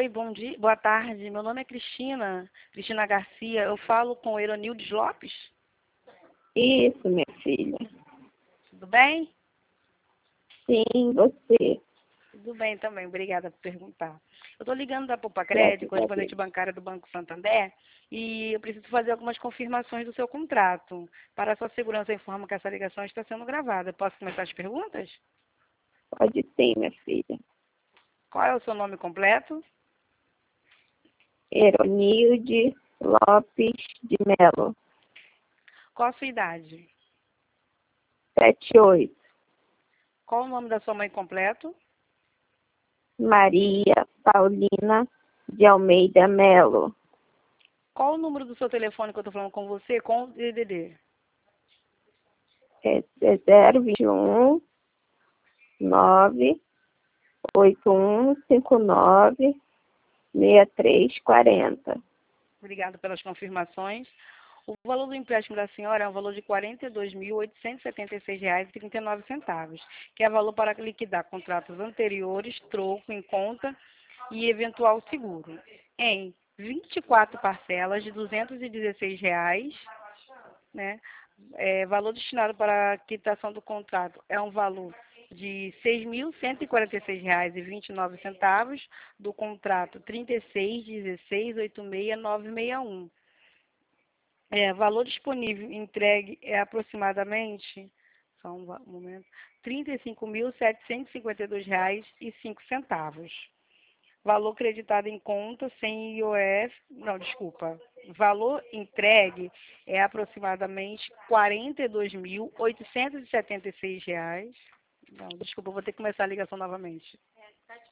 Oi, bom dia, boa tarde. Meu nome é Cristina Garcia. Eu falo com o Eronildes Lopes. Isso, minha filha. Tudo bem? Sim, você. Tudo bem também, obrigada por perguntar. Eu estou ligando da Poupa Graças Crédito, a Deus. correspondente bancária do Banco Santander, e eu preciso fazer algumas confirmações do seu contrato. Para a sua segurança, eu informo que essa ligação está sendo gravada. Posso começar as perguntas? Pode sim, minha filha. Qual é o seu nome completo? Eronilde Lopes de Melo. Qual a sua idade? 78. Qual o nome da sua mãe completo? Maria Paulina de Almeida Melo. Qual o número do seu telefone que eu estou falando com você com o DDD? É 021 98159 6340. Obrigada pelas confirmações. O valor do empréstimo da senhora é um valor de R$ 42.876,39, que é valor para liquidar contratos anteriores, troco em conta e eventual seguro, em 24 parcelas de R$ 216, né? Valor destinado para a quitação do contrato é um valor de R$ 6.146,29, do contrato 36.16.86.961. Valor disponível entregue é aproximadamente, só um momento, R$ 35.752,05. Valor creditado em conta sem IOF, não, desculpa. Valor entregue é aproximadamente R$ 42.876. Não, desculpa, vou ter que começar a ligação novamente.